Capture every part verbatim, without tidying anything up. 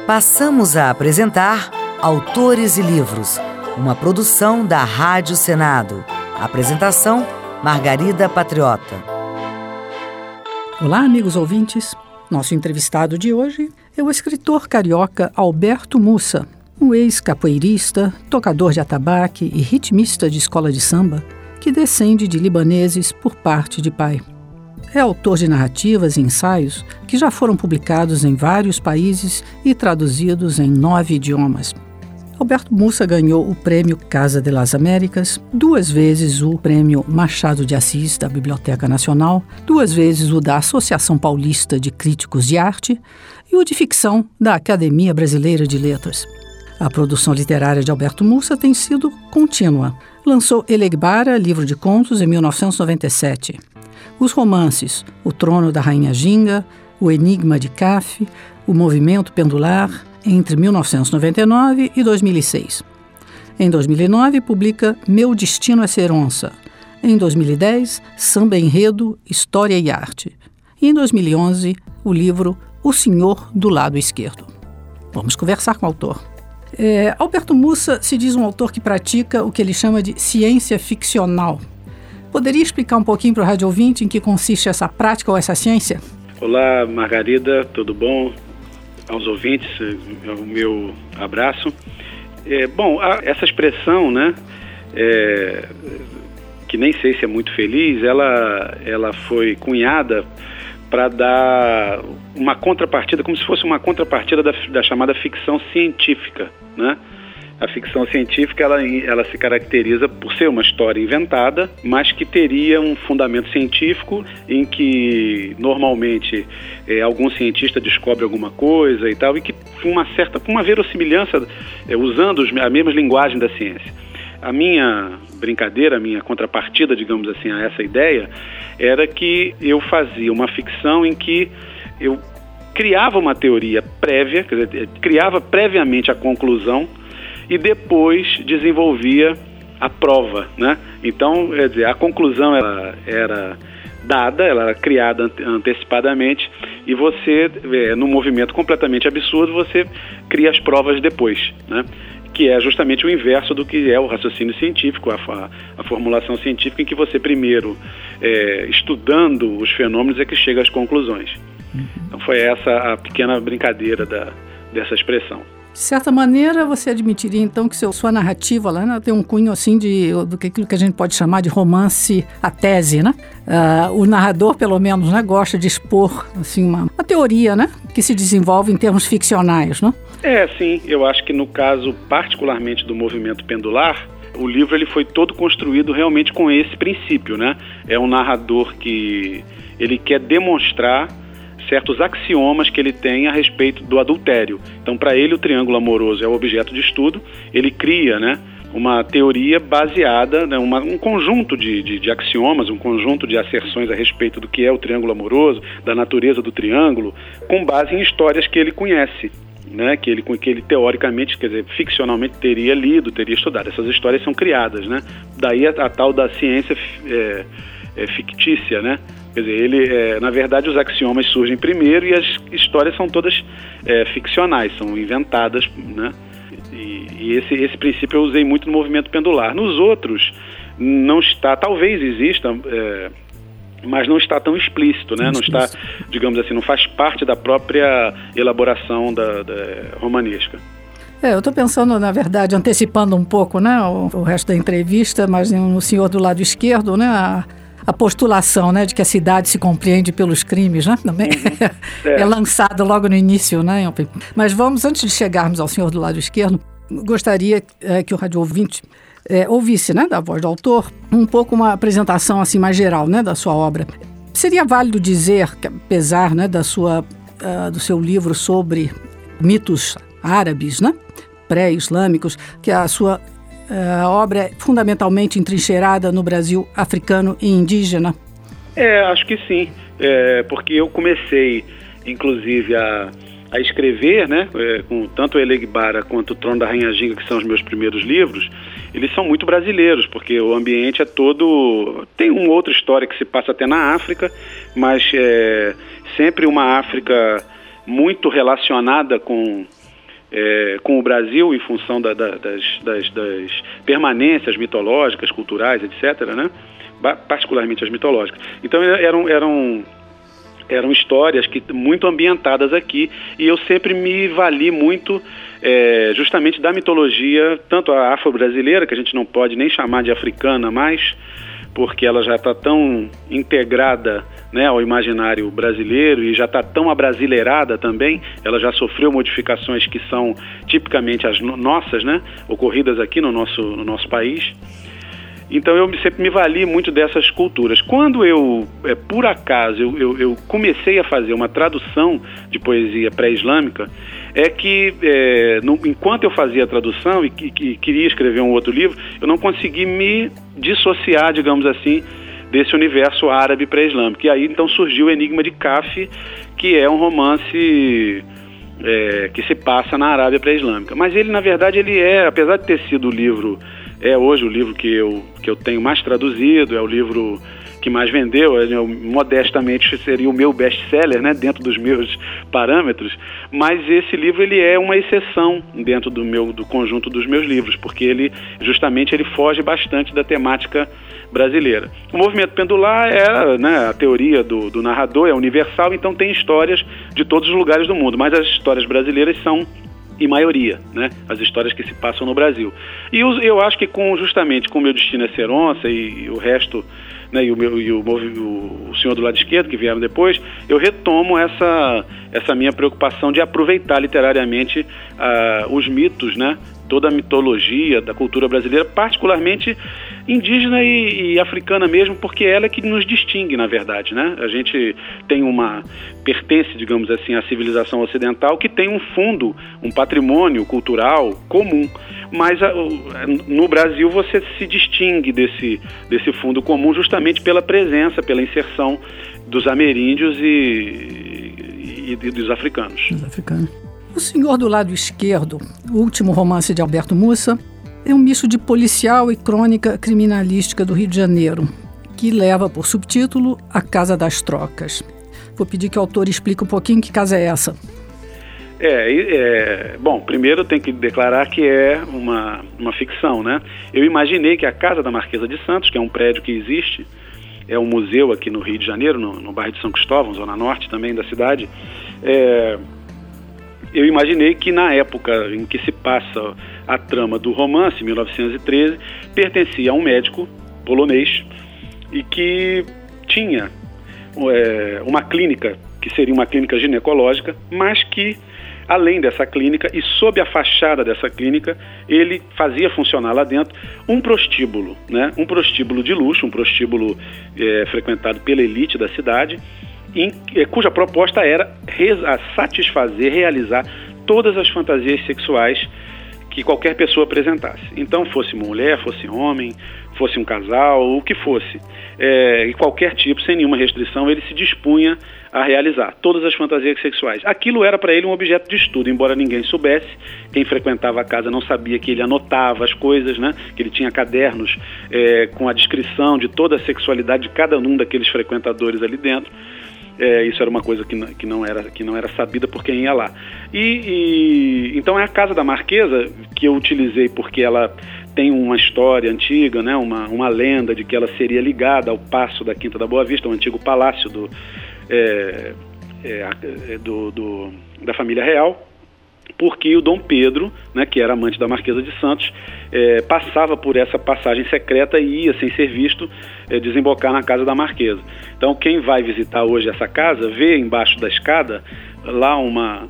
Passamos a apresentar Autores e Livros, uma produção da Rádio Senado. Apresentação, Margarida Patriota. Olá, amigos ouvintes. Nosso entrevistado de hoje é o escritor carioca Alberto Mussa, um ex-capoeirista, tocador de atabaque e ritmista de escola de samba que descende de libaneses por parte de pai. É autor de narrativas e ensaios que já foram publicados em vários países e traduzidos em nove idiomas. Alberto Mussa ganhou o Prêmio Casa de las Américas, duas vezes o Prêmio Machado de Assis da Biblioteca Nacional, duas vezes o da Associação Paulista de Críticos de Arte e o de Ficção da Academia Brasileira de Letras. A produção literária de Alberto Mussa tem sido contínua. Lançou Elegbara, livro de contos, em mil novecentos e noventa e sete. Os romances O Trono da Rainha Ginga, O Enigma de Caf, O Movimento Pendular, entre mil novecentos e noventa e nove e dois mil e seis. Em dois mil e nove, publica Meu Destino é Ser Onça. Em dois mil e dez, Samba Enredo, História e Arte. E em dois mil e onze, o livro O Senhor do Lado Esquerdo. Vamos conversar com o autor. É, Alberto Mussa se diz um autor que pratica o que ele chama de ciência ficcional. Poderia explicar um pouquinho para o rádio ouvinte em que consiste essa prática ou essa ciência? Olá, Margarida, tudo bom? Aos ouvintes, o meu abraço. É, bom, a, essa expressão, né, é, que nem sei se é muito feliz, ela, ela foi cunhada para dar uma contrapartida, como se fosse uma contrapartida da, da chamada ficção científica, né? A ficção científica, ela, ela se caracteriza por ser uma história inventada, mas que teria um fundamento científico em que, normalmente, é, algum cientista descobre alguma coisa e tal, e que com uma certa, com uma verossimilhança, é, usando os, a mesma linguagem da ciência. A minha brincadeira, a minha contrapartida, digamos assim, a essa ideia, era que eu fazia uma ficção em que eu criava uma teoria prévia, quer dizer, criava previamente a conclusão, e depois desenvolvia a prova, né? Então, quer dizer, a conclusão ela era dada, ela era criada antecipadamente, e você, é, num movimento completamente absurdo, você cria as provas depois, né? Que é justamente o inverso do que é o raciocínio científico, a, a, a formulação científica, em que você primeiro, é, estudando os fenômenos, é que chega às conclusões. Uhum. Então foi essa a pequena brincadeira da, dessa expressão. De certa maneira, você admitiria, então, que seu, sua narrativa lá, né, tem um cunho, assim, de, do que, que a gente pode chamar de romance à tese, né? Uh, o narrador, pelo menos, né, gosta de expor, assim, uma, uma teoria, né, que se desenvolve em termos ficcionais, né? É, sim. Eu acho que no caso, particularmente do Movimento Pendular, o livro ele foi todo construído realmente com esse princípio, né? É um narrador que ele quer demonstrar certos axiomas que ele tem a respeito do adultério. Então, para ele, o triângulo amoroso é o objeto de estudo. Ele cria, né, uma teoria baseada, né, uma, um conjunto de, de, de axiomas, um conjunto de asserções a respeito do que é o triângulo amoroso, da natureza do triângulo, com base em histórias que ele conhece, né, que ele, que ele teoricamente, quer dizer, ficcionalmente teria lido, teria estudado. Essas histórias são criadas, né? Daí a, a tal da ciência é, é, fictícia, né? Quer dizer, ele, é, na verdade, os axiomas surgem primeiro e as histórias são todas é, ficcionais, são inventadas, né? E, e esse, esse princípio eu usei muito no Movimento Pendular. Nos outros, não está, talvez exista, é, mas não está tão explícito, né? Não está, digamos assim, não faz parte da própria elaboração da, da romanesca. É, eu estou pensando, na verdade, antecipando um pouco, né, o, o resto da entrevista, mas no senhor do lado esquerdo, né, a, a postulação, né, de que a cidade se compreende pelos crimes, né, também é, é lançada logo no início, né. Mas vamos, antes de chegarmos ao senhor do lado esquerdo, gostaria é, que o rádio ouvinte é, ouvisse, né, da voz do autor, um pouco uma apresentação assim mais geral, né, da sua obra. Seria válido dizer que, apesar, né, da sua, uh, do seu livro sobre mitos árabes, né, pré-islâmicos, que a sua uh, obra é fundamentalmente entrincheirada no Brasil africano e indígena? É, acho que sim, é, porque eu comecei, inclusive, a, a escrever, né, é, com tanto Elegbara quanto o Trono da Rainha Ginga, que são os meus primeiros livros. Eles são muito brasileiros, porque o ambiente é todo... Tem uma outra história que se passa até na África, mas é sempre uma África muito relacionada com, é, com o Brasil em função da, da, das, das, das permanências mitológicas, culturais, etcétera, né? Particularmente as mitológicas. Então eram, eram, eram histórias que, muito ambientadas aqui, e eu sempre me vali muito é, justamente da mitologia, tanto a afro-brasileira, que a gente não pode nem chamar de africana mais, porque ela já está tão integrada, né, ao imaginário brasileiro e já está tão abrasileirada também, ela já sofreu modificações que são tipicamente as nossas, né, ocorridas aqui no nosso, no nosso país. Então eu sempre me vali muito dessas culturas. Quando eu, é, por acaso, eu, eu, eu comecei a fazer uma tradução de poesia pré-islâmica, é que é, no, enquanto eu fazia a tradução e, e, e queria escrever um outro livro, eu não consegui me dissociar, digamos assim, desse universo árabe pré-islâmico. E aí então surgiu o Enigma de Kaf, que é um romance é, que se passa na Arábia pré-islâmica. Mas ele, na verdade, ele é, apesar de ter sido o livro... É hoje o livro que eu, que eu tenho mais traduzido, é o livro que mais vendeu, eu, modestamente seria o meu best-seller, né, dentro dos meus parâmetros, mas esse livro ele é uma exceção dentro do, meu, do conjunto dos meus livros, porque ele justamente ele foge bastante da temática brasileira. O movimento pendular é, né, a teoria do, do narrador, é universal, então tem histórias de todos os lugares do mundo, mas as histórias brasileiras são em maioria, né, as histórias que se passam no Brasil. E eu, eu acho que com, justamente com o Meu Destino é Ser Onça e, e o resto, né, e, o, meu, e o, o, o Senhor do Lado Esquerdo, que vieram depois, eu retomo essa, essa minha preocupação de aproveitar literariamente uh, os mitos, né, toda a mitologia da cultura brasileira, particularmente indígena e, e africana mesmo, porque ela é que nos distingue, na verdade, né? A gente tem uma, pertence, digamos assim, à civilização ocidental que tem um fundo, um patrimônio cultural comum, mas a, no Brasil você se distingue desse, desse fundo comum justamente pela presença, pela inserção dos ameríndios e, e, e dos africanos. Os africanos. O Senhor do Lado Esquerdo, o último romance de Alberto Mussa, é um misto de policial e crônica criminalística do Rio de Janeiro, que leva por subtítulo A Casa das Trocas. Vou pedir que o autor explique um pouquinho que casa é essa. É, é, bom, primeiro tem que declarar que é uma, uma ficção, né? Eu imaginei que a Casa da Marquesa de Santos, que é um prédio que existe, é um museu aqui no Rio de Janeiro, no, no bairro de São Cristóvão, zona norte também da cidade, é... Eu imaginei que na época em que se passa a trama do romance, mil novecentos e treze, pertencia a um médico polonês e que tinha é, uma clínica, que seria uma clínica ginecológica, mas que, além dessa clínica e sob a fachada dessa clínica, ele fazia funcionar lá dentro um prostíbulo, né? Um prostíbulo de luxo, um prostíbulo é, frequentado pela elite da cidade, Em, cuja proposta era reza, satisfazer, realizar todas as fantasias sexuais que qualquer pessoa apresentasse. Então, fosse mulher, fosse homem, fosse um casal, o que fosse. É, qualquer tipo, sem nenhuma restrição, ele se dispunha a realizar todas as fantasias sexuais. Aquilo era para ele um objeto de estudo, embora ninguém soubesse. Quem frequentava a casa não sabia que ele anotava as coisas, né? Que ele tinha cadernos é, com a descrição de toda a sexualidade de cada um daqueles frequentadores ali dentro. É, isso era uma coisa que não, que, não era, que não era sabida por quem ia lá. E, e, então é a Casa da Marquesa que eu utilizei porque ela tem uma história antiga, né, uma, uma lenda de que ela seria ligada ao Paço da Quinta da Boa Vista, o antigo palácio do, é, é, do, do, da família real, porque o Dom Pedro, né, que era amante da Marquesa de Santos, é, passava por essa passagem secreta e ia, sem ser visto, é, desembocar na casa da Marquesa. Então, quem vai visitar hoje essa casa, vê embaixo da escada lá uma,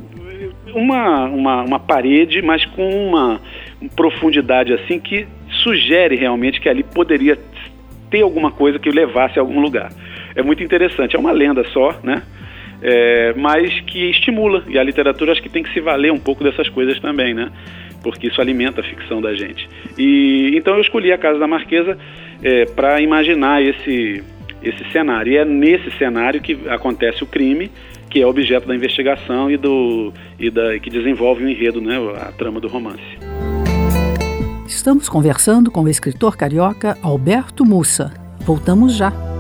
uma, uma, uma parede, mas com uma profundidade assim que sugere realmente que ali poderia ter alguma coisa que o levasse a algum lugar. É muito interessante, é uma lenda só, né? É, mas que estimula, e a literatura acho que tem que se valer um pouco dessas coisas também, né? Porque isso alimenta a ficção da gente. E então eu escolhi a Casa da Marquesa é, para imaginar esse, esse cenário. E é nesse cenário que acontece o crime, que é objeto da investigação e, do, e da, que desenvolve o enredo, né? A trama do romance. Estamos conversando com o escritor carioca Alberto Mussa. Voltamos já.